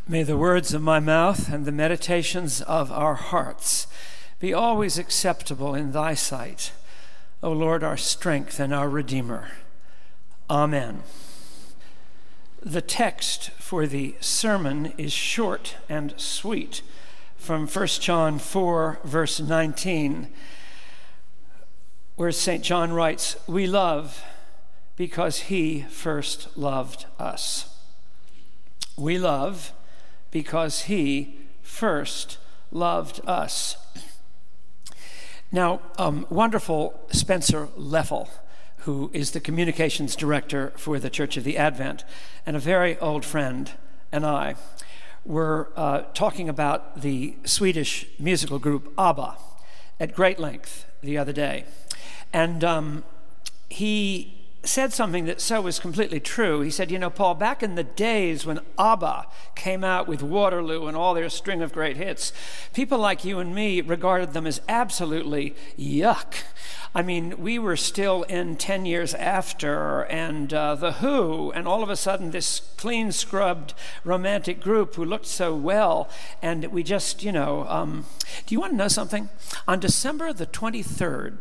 May the words of my mouth and the meditations of our hearts be always acceptable in thy sight, O Lord, our strength and our Redeemer. Amen. The text for the sermon is short and sweet from 1 John 4, verse 19, where St. John writes, "We love because he first loved us." We love because he first loved us. Now, wonderful Spencer Leffel, who is the communications director for the Church of the Advent, and a very old friend, and I were talking about the Swedish musical group ABBA at great length the other day. And he said something that so was completely true. He said, Paul, back in the days when ABBA came out with Waterloo and all their string of great hits, people like you and me regarded them as absolutely yuck. I mean, we were still in 10 Years After and The Who, and all of a sudden this clean-scrubbed romantic group who looked so well, and we just, do you want to know something? On December the 23rd,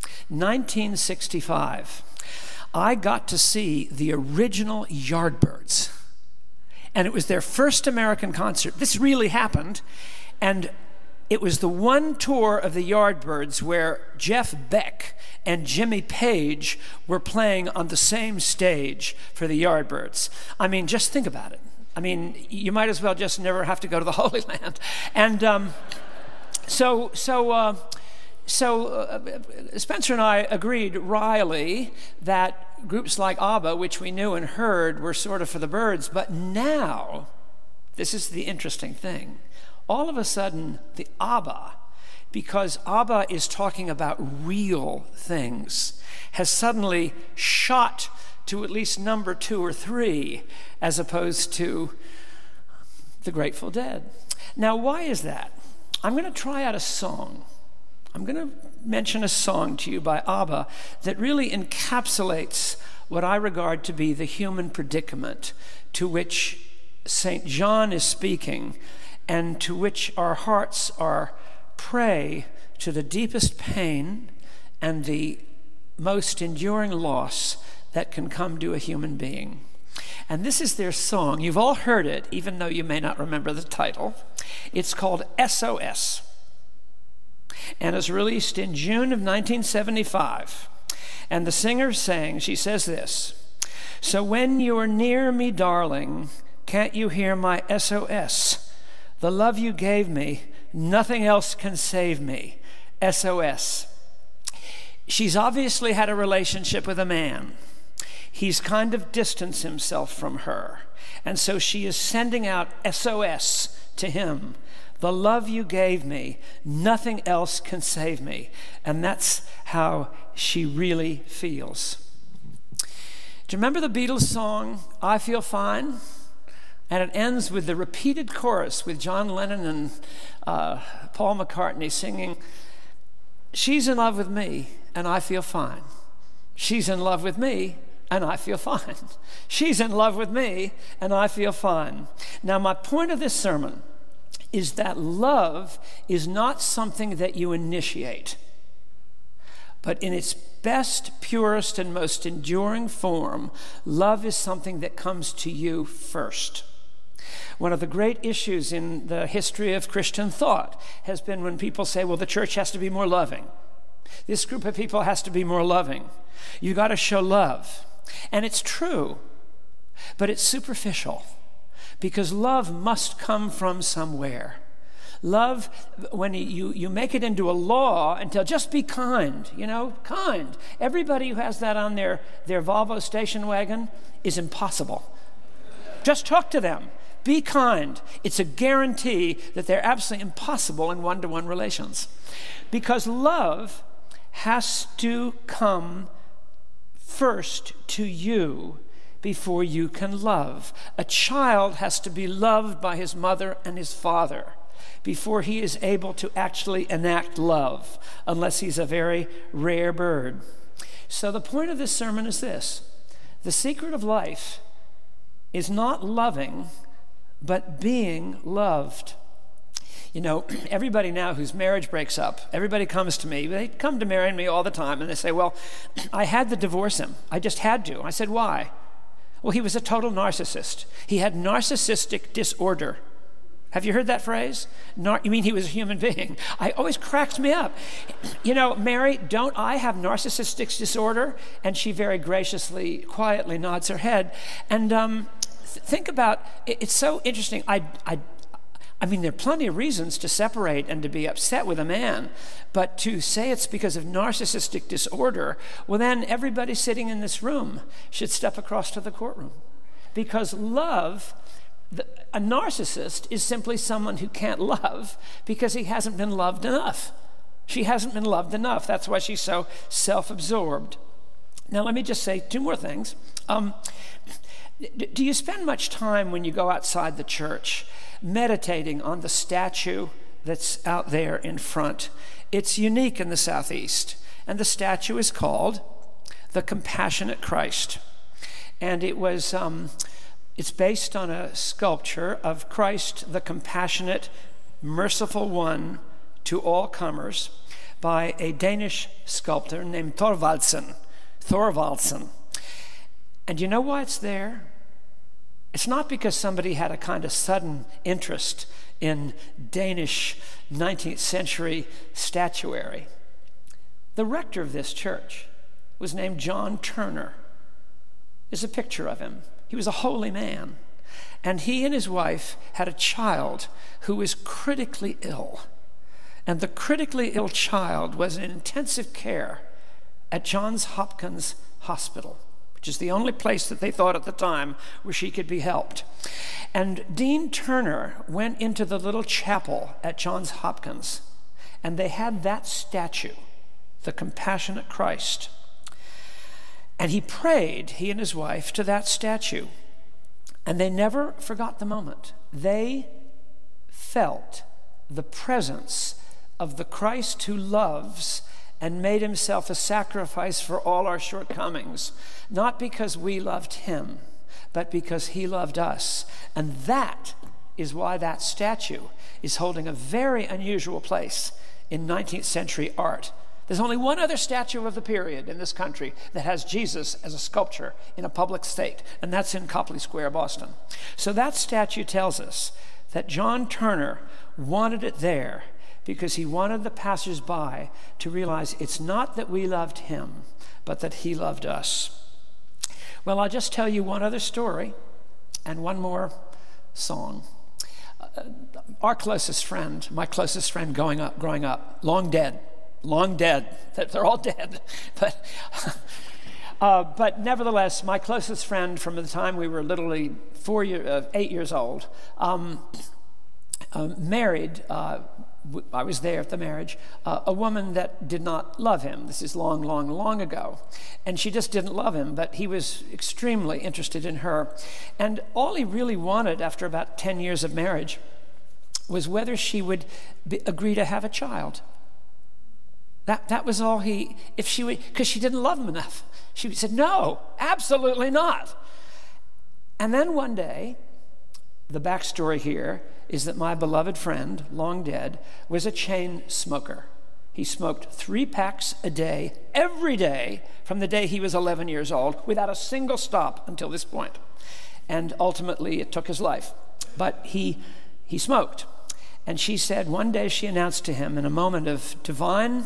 1965, I got to see the original Yardbirds, and it was their first American concert. This really happened, and it was the one tour of the Yardbirds where Jeff Beck and Jimmy Page were playing on the same stage for the Yardbirds. I mean, just think about it. I mean, you might as well just never have to go to the Holy Land. And So Spencer and I agreed wryly that groups like ABBA, which we knew and heard, were sort of for the birds. But now, this is the interesting thing, all of a sudden the ABBA, because ABBA is talking about real things, has suddenly shot to at least number 2 or 3 as opposed to the Grateful Dead. Now, why is that? I'm going to try out a song. I'm going to mention a song to you by ABBA that really encapsulates what I regard to be the human predicament to which St. John is speaking and to which our hearts are prey to the deepest pain and the most enduring loss that can come to a human being. And this is their song. You've all heard it, even though you may not remember the title. It's called SOS. And is released in June of 1975. And the singer sang, she says this, "So when you're near me, darling, can't you hear my SOS? The love you gave me, nothing else can save me. SOS. She's obviously had a relationship with a man. He's kind of distanced himself from her. And so she is sending out SOS to him. The love you gave me, nothing else can save me." And that's how she really feels. Do you remember the Beatles song, "I Feel Fine"? And it ends with the repeated chorus with John Lennon and Paul McCartney singing, "She's in love with me and I feel fine. She's in love with me and I feel fine. She's in love with me and I feel fine." Now, my point of this sermon is that love is not something that you initiate, but in its best, purest, and most enduring form, love is something that comes to you first. One of the great issues in the history of Christian thought has been when people say, well, the church has to be more loving. This group of people has to be more loving. You got to show love. And it's true, but it's superficial. Because love must come from somewhere. Love, when you make it into a law and tell, just be kind, kind. Everybody who has that on their Volvo station wagon is impossible. Just talk to them. Be kind. It's a guarantee that they're absolutely impossible in one-to-one relations. Because love has to come first to you before you can love. A child has to be loved by his mother and his father before he is able to actually enact love, unless he's a very rare bird. So the point of this sermon is this: the secret of life is not loving but being loved. You know, everybody now whose marriage breaks up, everybody comes to me. They come to marry me all the time, and they say, well, I had to divorce him. I just had to. I said, why? Well, he was a total narcissist. He had narcissistic disorder. Have you heard that phrase? You mean he was a human being? It always cracks me up. You know, Mary, don't I have narcissistic disorder? And she very graciously, quietly nods her head. And think about, it's so interesting. I mean, there are plenty of reasons to separate and to be upset with a man, but to say it's because of narcissistic disorder, well, then everybody sitting in this room should step across to the courtroom. Because love, a narcissist is simply someone who can't love because he hasn't been loved enough. She hasn't been loved enough. That's why she's so self-absorbed. Now, let me just say two more things. Do you spend much time when you go outside the church meditating on the statue that's out there in front? It's unique in the Southeast, and the statue is called the Compassionate Christ. And it's based on a sculpture of Christ, the compassionate, merciful one to all comers, by a Danish sculptor named Thorvaldsen. And you know why it's there? It's not because somebody had a kind of sudden interest in Danish 19th century statuary. The rector of this church was named John Turner. There's a picture of him. He was a holy man. And he and his wife had a child who was critically ill. And the critically ill child was in intensive care at Johns Hopkins Hospital, which is the only place that they thought at the time where she could be helped. And Dean Turner went into the little chapel at Johns Hopkins, and they had that statue, the Compassionate Christ. And he prayed, he and his wife, to that statue. And they never forgot the moment. They felt the presence of the Christ who loves and made himself a sacrifice for all our shortcomings, not because we loved him, but because he loved us. And that is why that statue is holding a very unusual place in 19th century art. There's only one other statue of the period in this country that has Jesus as a sculpture in a public state, and that's in Copley Square, Boston. So that statue tells us that John Turner wanted it there because he wanted the passers-by to realize it's not that we loved him, but that he loved us. Well, I'll just tell you one other story and one more song. Our closest friend, my closest friend growing up, long dead. They're all dead. But nevertheless, my closest friend from the time we were literally 8 years old, married, I was there at the marriage, a woman that did not love him. This is long, long, long ago. And she just didn't love him, but he was extremely interested in her. And all he really wanted after about 10 years of marriage was whether she would agree to have a child. That was all if she would, because she didn't love him enough. She said, no, absolutely not. And then one day, the backstory here is that my beloved friend, long dead, was a chain smoker. He smoked 3 packs a day, every day, from the day he was 11 years old, without a single stop until this point. And ultimately, it took his life. But he smoked. And she said, one day she announced to him in a moment of divine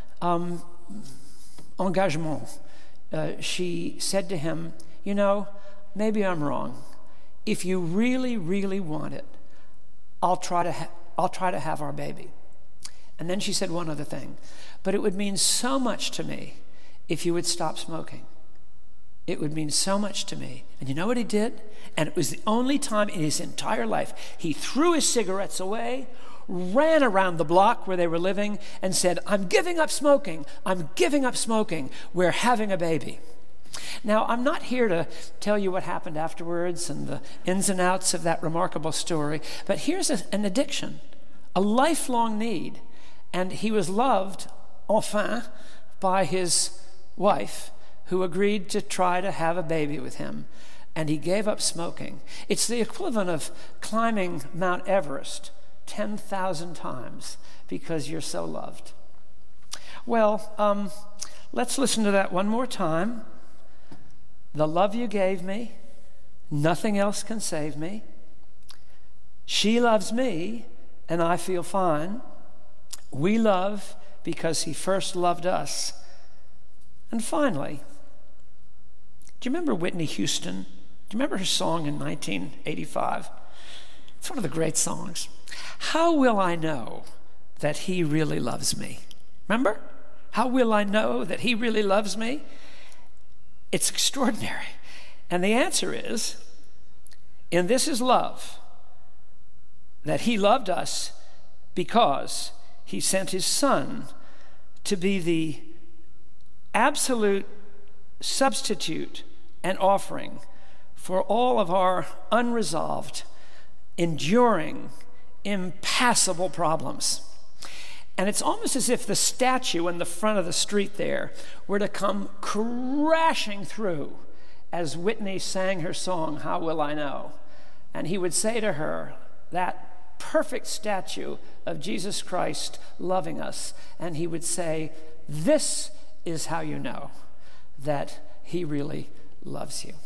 engagement, she said to him, you know, maybe I'm wrong. If you really, really want it, I'll try to have our baby. And then she said one other thing, but it would mean so much to me if you would stop smoking. It would mean so much to me. And you know what he did? And it was the only time in his entire life he threw his cigarettes away, ran around the block where they were living, and said, I'm giving up smoking. I'm giving up smoking. We're having a baby. Now, I'm not here to tell you what happened afterwards and the ins and outs of that remarkable story, but here's an addiction, a lifelong need. And he was loved, enfin, by his wife, who agreed to try to have a baby with him. and he gave up smoking. It's the equivalent of climbing Mount Everest 10,000 times because you're so loved. Well, let's listen to that one more time. The love you gave me, nothing else can save me. She loves me, and I feel fine. We love because he first loved us. And finally, do you remember Whitney Houston? Do you remember her song in 1985? It's one of the great songs. How will I know that he really loves me? Remember? How will I know that he really loves me? It's extraordinary. And the answer is, and this is love, that he loved us because he sent his son to be the absolute substitute and offering for all of our unresolved, enduring, impassable problems. And it's almost as if the statue in the front of the street there were to come crashing through as Whitney sang her song, How Will I Know? And he would say to her, that perfect statue of Jesus Christ loving us, and he would say, this is how you know that he really loves you.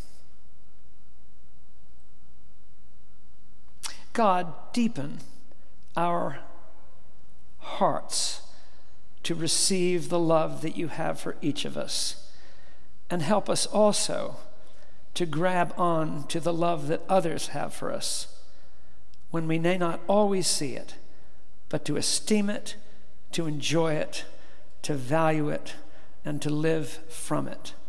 God, deepen our hearts to receive the love that you have for each of us, and help us also to grab on to the love that others have for us when we may not always see it, but to esteem it, to enjoy it, to value it, and to live from it.